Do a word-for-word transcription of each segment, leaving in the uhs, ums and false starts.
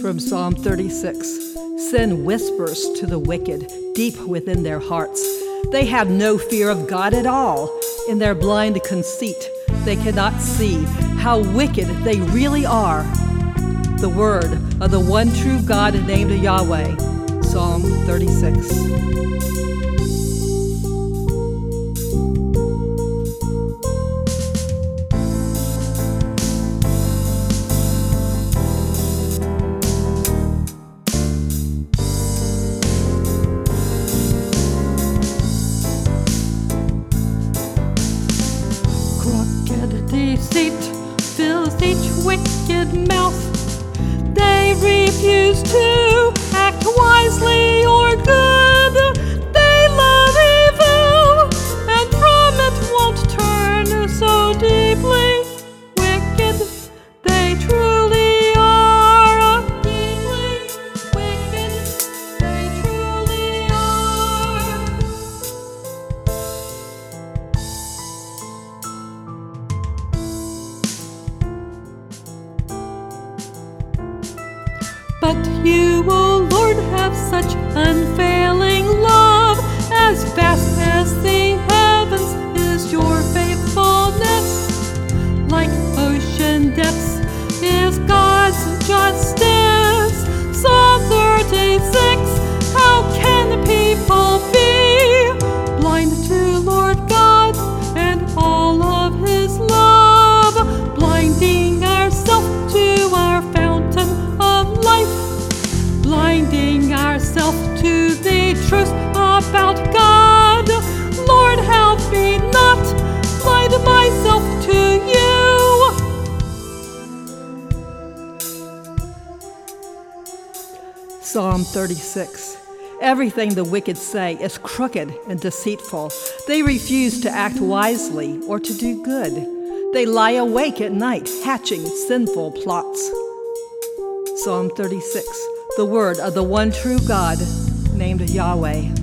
From Psalm thirty-six, sin whispers to the wicked deep within their hearts. They have no fear of God at all. In their blind conceit, they cannot see how wicked they really are. The word of the one true God named Yahweh. Psalm thirty-six. Crooked deceit fills each wicked mouth. They refuse to act wisely or good. They love evil, and from it won't turn so deeply wicked. They truly are deeply wicked. They truly are. But you, O Lord, have such unfailing love. As vast as the heavens is your faithfulness. Like ocean depths is God's justice. Psalm thirty-six, how can the people be blind to Lord God and all of his love, blinding ourselves to our fountain of life, blinding ourselves to the truth about God. Lord, help me not blind myself to you. Psalm thirty-six. Everything the wicked say is crooked and deceitful. They refuse to act wisely or to do good. They lie awake at night, hatching sinful plots. Psalm thirty-six. The word of the one true God named Yahweh.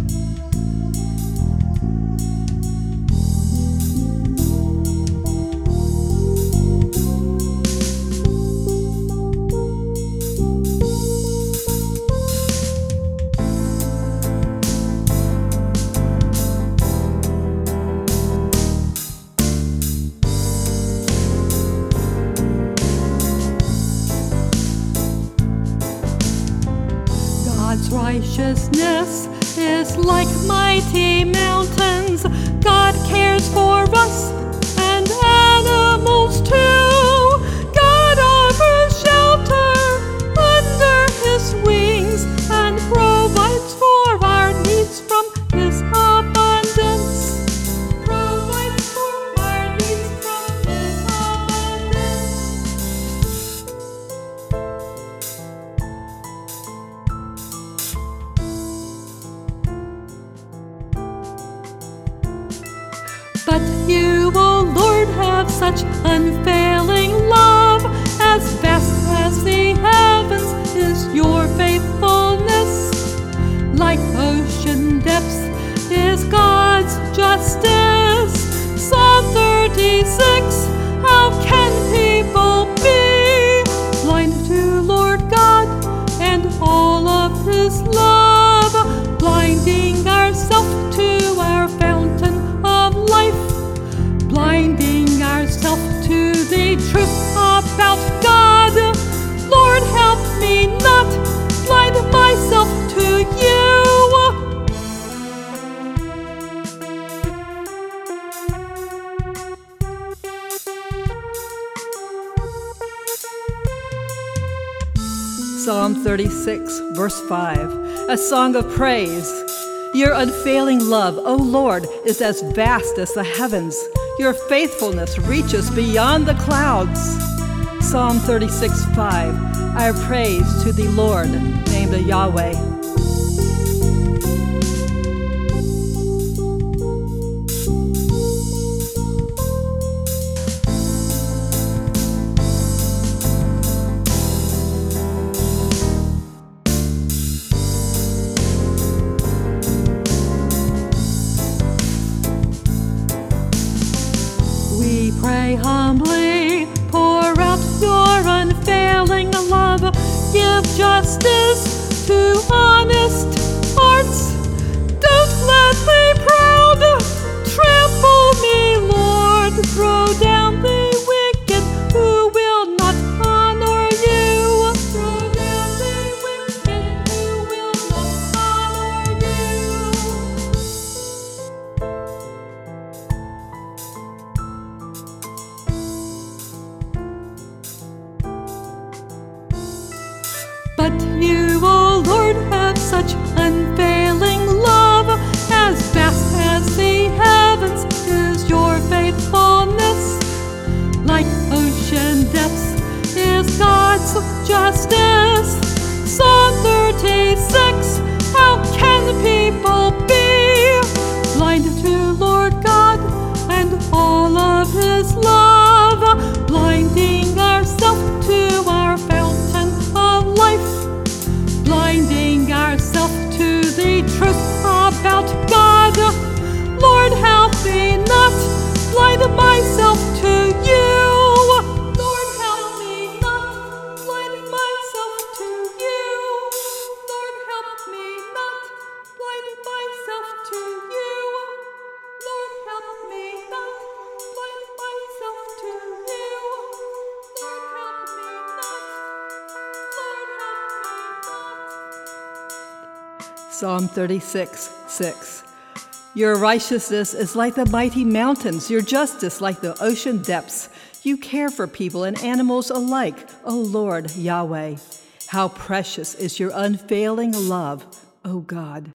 God's righteousness is like mighty mountains. God cares for us and animals too. God offers shelter under his wings and provides for our needs from his abundance. Provides for our needs from his abundance. But you, O Lord, have such unfailing love. As vast as the heavens is your faithfulness. Like ocean depths is God's justice. Psalm thirty-six, how can people be blind to Lord God and all of his love, blinding ourselves to our fountain of life, blinding ourselves to the truth about God. Lord, help me not blind myself to you. Psalm thirty-six, verse five, a song of praise. Your unfailing love, O Lord, is as vast as the heavens. Your faithfulness reaches beyond the clouds. Psalm thirty-six, five, our praise to the Lord, named Yahweh. We pray humbly, pour out your unfailing love, give just just hearts. Don't let the proud trample me, Lord. Throw down the wicked who will not honor you. Throw down the wicked who will not honor you. But you, O Lord, have such unfailing love. As vast as the heavens is your faithfulness. Like ocean depths is God's justice. Psalm thirty-six, how can people be blind to Lord God and all of His love? Blinding ourselves to our fountain of life, blinding ourselves to the truth about God. Lord, help me not blind myself to you. Lord, help me not blind myself to you. Lord, help me not blind myself to you. Lord, help me not blind myself to you. Lord, help me not. Lord, help me not. Psalm thirty-six, six. Your righteousness is like the mighty mountains, your justice like the ocean depths. You care for people and animals alike, O Lord Yahweh. How precious is your unfailing love, O God.